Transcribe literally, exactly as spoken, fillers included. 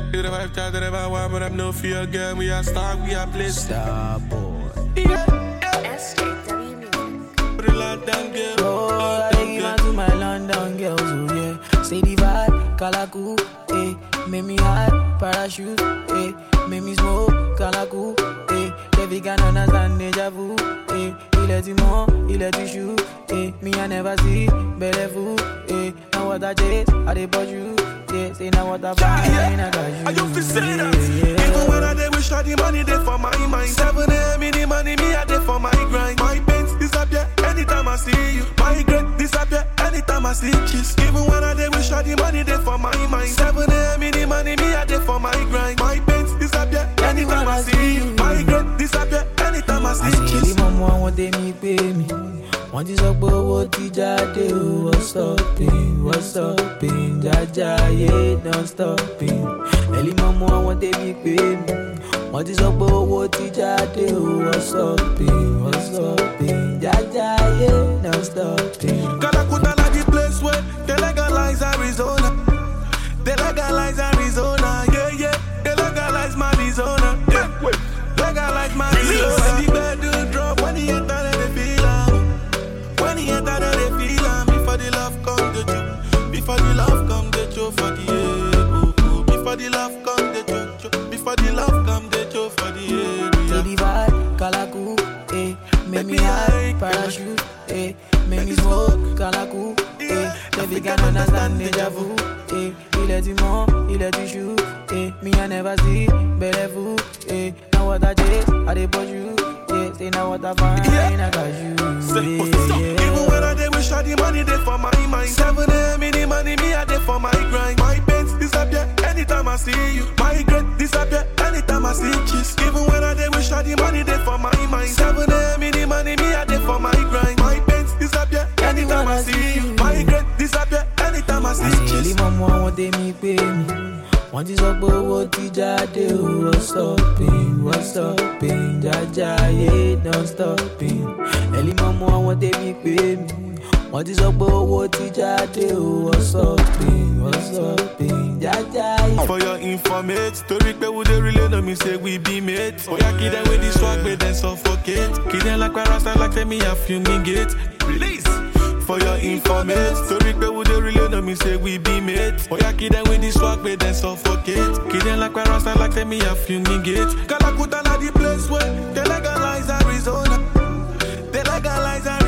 You the vibe, chat, the vibe, one, but I'm no fear, girl. We are star, we are bliss. Star boy. Yeah. S J W Music. Put a lot down, girl. Oh, I give man to my London girls, oh yeah. Say the vibe, Kalaku, eh. Make me hot, parachute, eh. Make me smoke, Kalaku, eh. Baby can understand deja vu, eh. Il est du monde, il est du chou, eh. Me I never see, belle vous, eh. Now what I chase, I dey bought you, yeah. Say now what I buy, I got you. I used to say that. Even when I dey wish I the money dey for my mind. seven a.m. in the money, me I dey for my grind. My pains disappear anytime I see you. My regret disappear anytime I see kiss. Even when I dey wish I the money dey for my mind. seven a.m. in the money, me I dey for my grind. My pains disappear anytime I see you. My regret disappear anytime I see kiss. Àṣírí mọ́mú àwọn tèmi pé mi. Wọ́n ti sọ pé owó ti jáde o. What's stopping, what's stopping? Jájáyé don't stopping. Ẹ̀lí mọ́mú àwọn tèmi pé mi. Wọ́n ti sọ pé owó ti jáde o. What's stopping, what's stopping? Jájáyé don't stopping. Calacuta like the place where they legalize Arizona. They legalize Arizona, yeah, yeah. They legalize Arizona, yeah. Legalize Arizona. When the bedroom drop, when the enter, they feel am. When the enter, they feel am. Before the love come, the joke. Before the love come, the joke for the ego. Before the love come, the joke. Before the love come, the joke for the ego. Say the vibe, Kalaku, eh. Make me high, parachute, eh. Make me smoke, Kalaku, eh. Baby can understand deja vu, eh. Il est du monde, il est du chou, eh. Me I never see, belle vous, eh. Now what I chase, I dey bought you, yeah. Say now what I find, I got you, Say, yeah, yeah. even when I dey wish I the money dey for my mind. seven a.m. in the money, me I dey for my grind. My pains disappear anytime I see you. My regret disappear anytime I see kiss. Even when I dey wish I the money dey for my mind. seven a.m. in the money, me I dey for my grind. My pains disappear anytime I see you. My regret disappear anytime I see Àṣírí kiss. mọ́mú àwọn tèmi pé mi. Wọ́n ti sọ pé owó ti jáde o. What's stopping, what's stopping? Jájáyé don't stopping. Ẹ̀lí mọ́mú àwọn tèmi pé mi. Wọ́n ti sọ pé owó ti jáde o. What's stopping, what's stopping? Jájáyé. For your informate, story pe we dey really know me say we be mates. Oh yeah, kid them with the swag, but then suffocate. Kid them like rasta like tell me I fumigate. Release. For your informate, story pe we dey really know me say we be mates. Oh yeah, kid them with the swag, but then suffocate. Kid them like rasta like tell me I fumigate. Calacuta like the place where they legalize Arizona. They legalize Arizona.